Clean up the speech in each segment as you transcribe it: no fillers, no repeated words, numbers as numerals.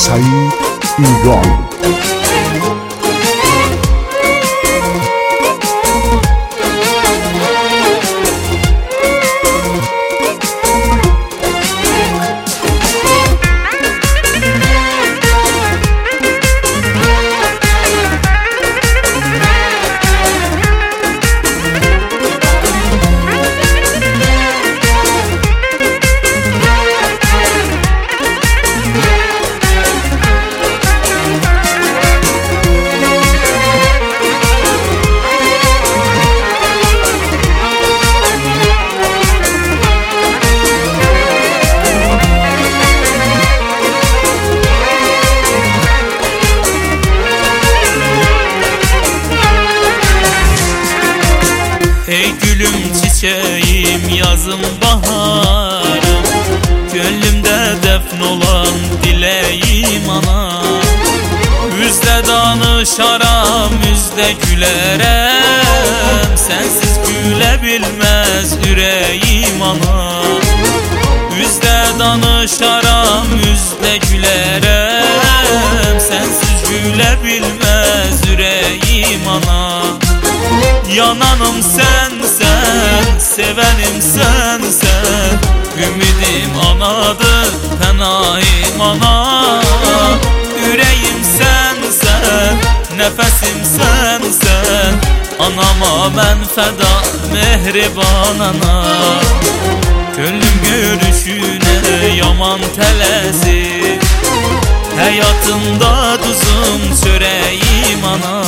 سعید ایران. Ey gülüm çiçeğim yazım baharım, gönlümde defn olan dileğim ana. Yüzde danışaram, yüzde gülerem, sensiz gülebilmez yüreğim ana. Yüzde danışaram, yüzde gülerem, sensiz gülebilmez yüreğim ana. Yananım sensen, sevenim sensen, ümidim anadır, fenayım ana. Yüreğim sensen, nefesim sensen, anama ben feda, mehriban ana. Gönlüm görüşüne yaman telezi, hayatımda tuzum çöreğim ana.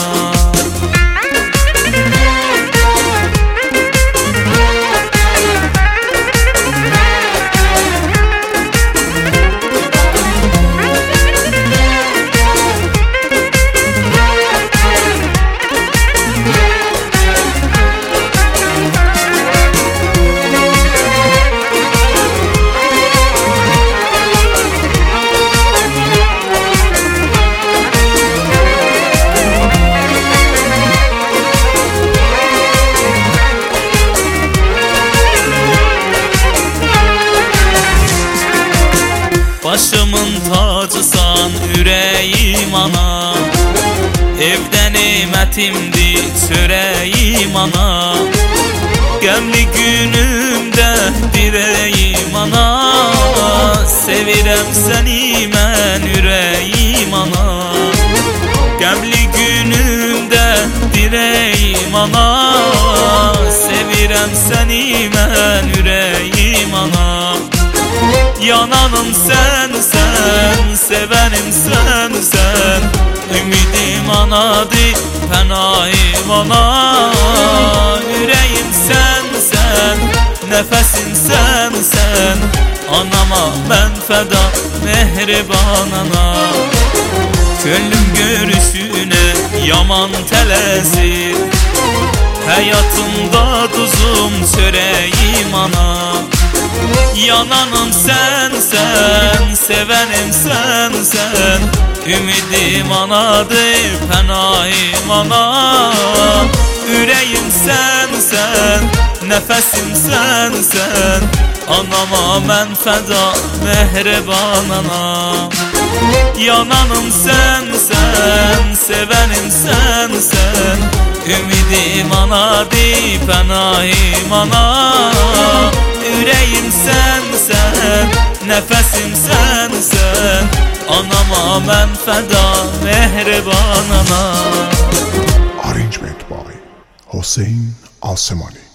Başımın tacısan yüreğim ana, evde nimetimdi çöreğim ana. Gemli günümde direğim ana, sevirem seni men yüreğim ana. Gemli günümde direğim ana, sevirem seni men yüreğim ana. Yananım sensen, sevenim sensen, ümidim anadır, fenayım ana. Yüreğim sensen, nefesim sensen, anama ben feda, mehriban ana. Gönlüm görüşüne yaman telezi, hayatımda tuzum çöreğim ana. Yananım sensen, sevenim sensen, ümidim anadır, fenayım ana. Yüreğim sensen, nefesim sensen, anama ben feda, mehriban ana. Yananım sensen, sevenim sensen, ümidim anadır, fenayım ana. Yüreğim sensen, nefesim sensen, anama ben feda, mehriban ana. Arrangement by Hossein Alsemani.